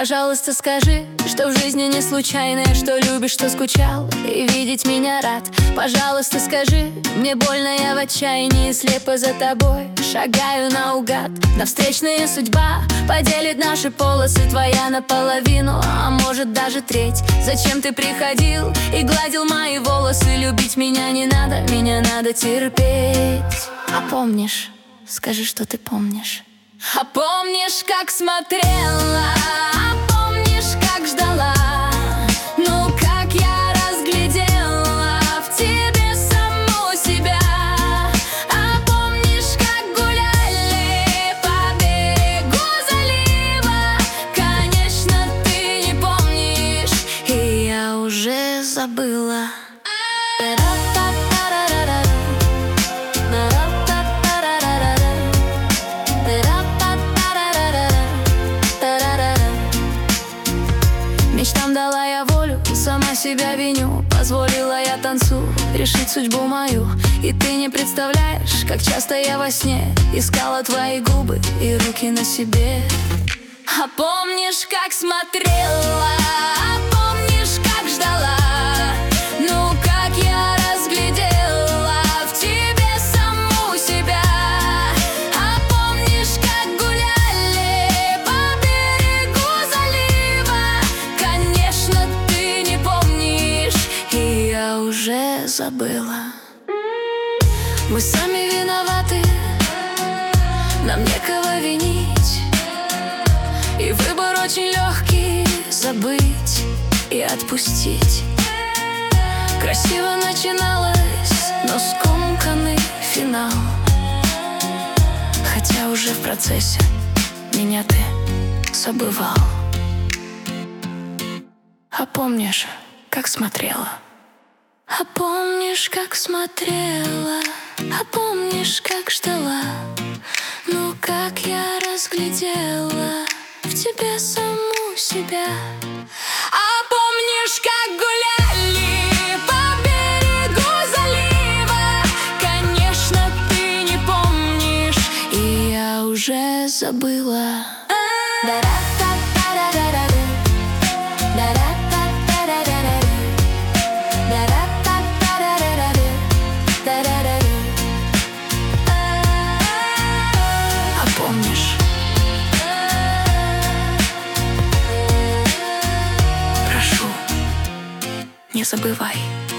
Пожалуйста, скажи, что в жизни не случайное, что любишь, что скучал и видеть меня рад. Пожалуйста, скажи, мне больно, я в отчаянии, слепо за тобой шагаю наугад. Но встречная судьба поделит наши полосы, твоя наполовину, а может даже треть. Зачем ты приходил и гладил мои волосы? Любить меня не надо, меня надо терпеть. А помнишь, скажи, что ты помнишь. А помнишь, как смотрела, а помнишь, как ждала, ну как я разглядела в тебе саму себя. А помнишь, как гуляли по берегу залива? Конечно, ты не помнишь, и я уже забыла. Мечтам дала я волю, сама себя виню. Позволила я танцу решить судьбу мою. И ты не представляешь, как часто я во сне искала твои губы и руки на себе. А помнишь, как смотрела, а помнишь, как ждала, ну как я разглядела в тебе саму себя. А помнишь, как гуляли по берегу залива? Конечно, ты не помнишь, и я уже забыла. Мы сами виноваты, нам некого винить, и выбор очень легкий — забыть и отпустить. Красиво начиналось, но скомканный финал. Хотя уже в процессе меня ты забывал. А помнишь, как смотрела? А помнишь, как смотрела? А помнишь, как ждала? Ну как я разглядела в тебе саму себя. А помнишь, как гуляли по берегу залива? Конечно, ты не помнишь, и я уже забыла. А помнишь? Прошу, не забывай.